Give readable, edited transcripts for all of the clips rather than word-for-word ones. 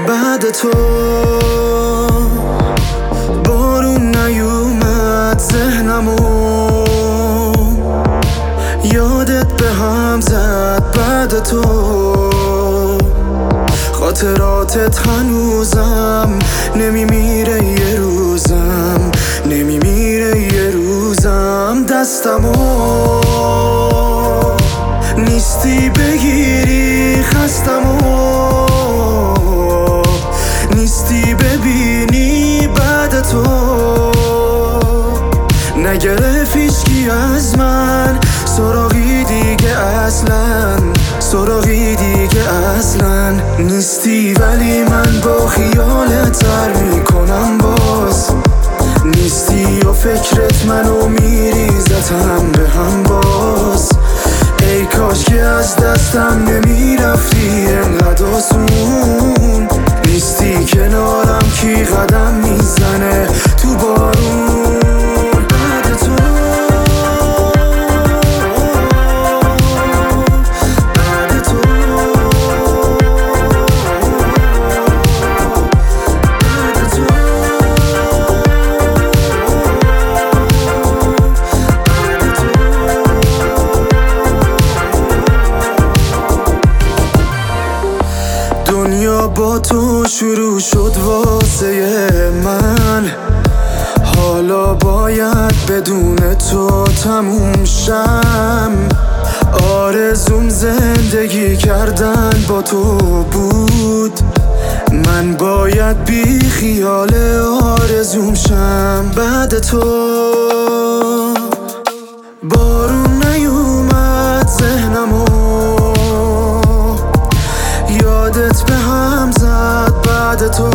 بعد تو بارون نیومد ذهنمو، یادت به هم زد بعد تو، خاطراتت هنوزم نمیمیره یه روزم، نمیمیره یه روزم. دستمو نیستی بگیری، خستمو نیستی ببینی بعد تو، نگرفت هیچکی از من سراغی دیگه اصلا، سراغی دیگه اصلا نیستی. ولی من با خیالت سر میکنم باز، نیستی و فکرت منو میریزتم به هم باز. ای کاش که از دستم نمیرفتی انقدر آسون، نیستی کنارم کی قدم میزنه تو بارون. دنیا با تو شروع شد واسه من، حالا باید بدون تو تموم شم. آرزوم زندگی کردن با تو بود، من باید بی خیال آرزوم شم بعد تو. بارون نیومد ذهنمو، یادت به هم زد بعد تو،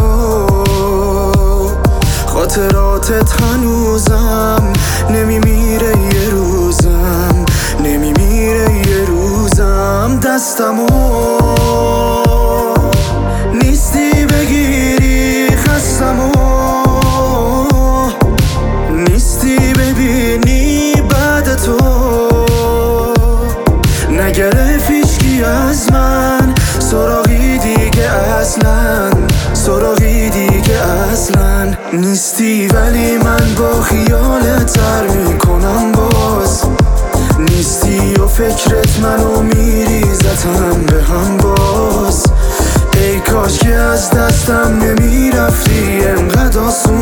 خاطراتت هنوزم نمیمیره یه روزم، نمیمیره یه روزم. دستمو نیستی بگیری، خستمو نیستی ببینی بعد تو، نگرفت هیچکی از من سراغی دیگه اصلا، سراغی دیگه اصلا نیستی. ولی من با خیالت سر میکنم باز، نیستی و فکرت منو میریزتم به هم باز. ای کاش که از دستم نمیرفتی انقدر آسون،